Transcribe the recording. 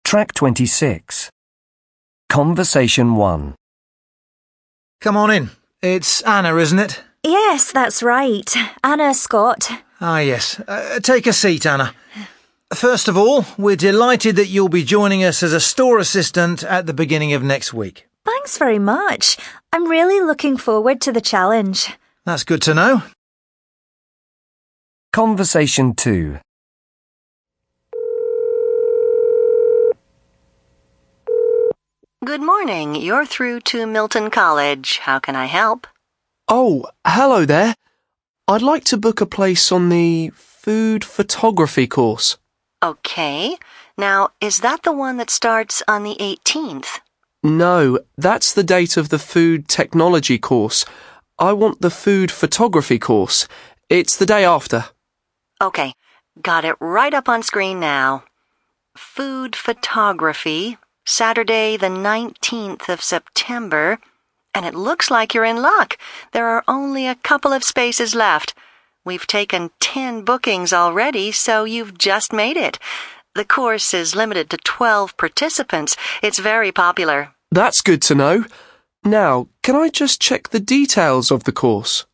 Track 26. Conversation 1. Come on in. It's Anna, isn't it? Yes, that's right. Anna Scott. Ah, yes. Take a seat, Anna. First of all, we're delighted that you'll be joining us as a store assistant at the beginning of next week. Thanks very much. I'm really looking forward to the challenge. That's good to know. Conversation 2. Good morning. You're through to Milton College. How can I help? Oh, hello there. I'd like to book a place on the food photography course. Okay. Now, is that the one that starts on the 18th? No, that's the date of the food technology course. I want the food photography course. It's the day after. Okay. Got it right up on screen now. Food photography, Saturday the 19th of September. And it looks like you're in luck. There are only a couple of spaces left. We've taken 10 bookings already, so you've just made it. The course is limited to 12 participants. It's very popular. That's good to know. Now, can I just check the details of the course?